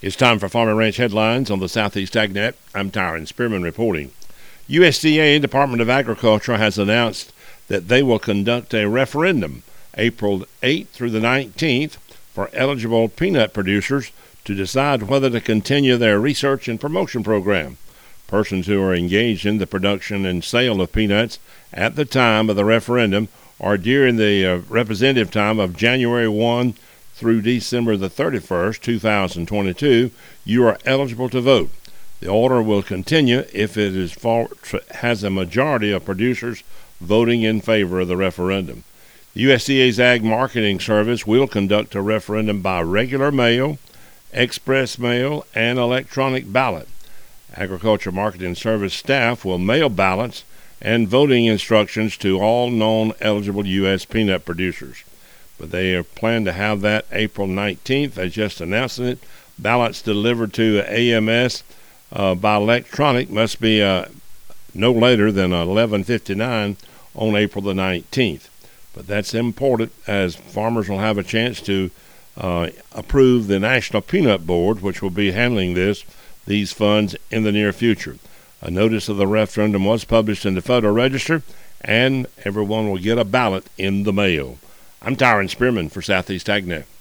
It's time for Farm and Ranch headlines on the Southeast AgNet. I'm Tyron Spearman reporting. USDA, Department of Agriculture, has announced that they will conduct a referendum April 8th through the 19th for eligible peanut producers to decide whether to continue their research and promotion program. Persons who are engaged in the production and sale of peanuts at the time of the referendum or during the representative time of January 1 through December the 31st, 2022, you are eligible to vote. The order will continue if it has a majority of producers voting in favor of the referendum. The USDA's Ag Marketing Service will conduct a referendum by regular mail, express mail, and electronic ballot. Agriculture Marketing Service staff will mail ballots and voting instructions to all known eligible U.S. peanut producers. But they plan to have that April 19th. They just announced it. Ballots delivered to AMS by electronic must be no later than 11:59 on April the 19th. But that's important, as farmers will have a chance to approve the National Peanut Board, which will be handling these funds in the near future. A notice of the referendum was published in the Federal Register, and everyone will get a ballot in the mail. I'm Tyron Spearman for Southeast AgNet.